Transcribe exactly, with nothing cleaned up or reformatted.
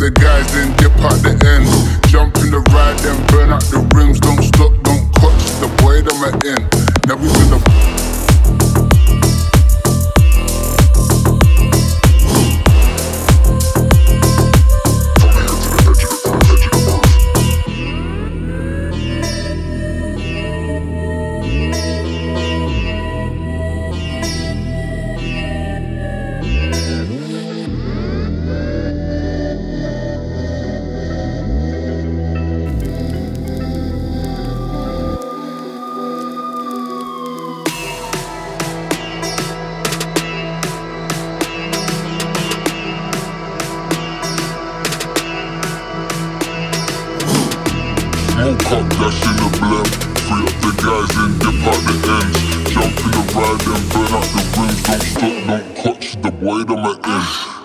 the guys, then dip out the ends. Jump in the ride, then burn out the rims. Don't stop, don't clutch the boy that I'm in. Never been the smoke up, dash in the blem. Free up the guys and dip out the ends. Jump in the ride and burn out the rims. Don't stop, don't clutch the boy that I'm in.